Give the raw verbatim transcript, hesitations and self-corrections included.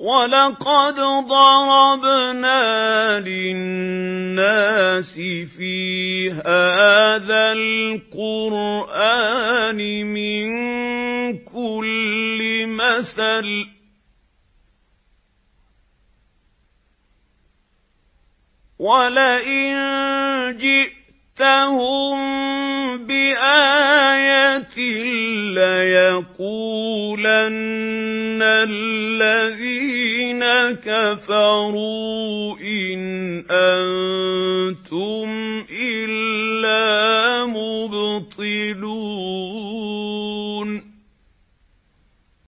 وَلَقَدْ ضَرَبْنَا لِلنَّاسِ فِي هَٰذَا الْقُرْآنِ مِن كُلِّ مَثَلٍ ۚ وَلَئِن جِئْتَهُم بِآيَةٍ لَّيَقُولَنَّ الَّذِينَ كَفَرُوا إِنْ أَنتُمْ إِلَّا مُبْطِلُونَ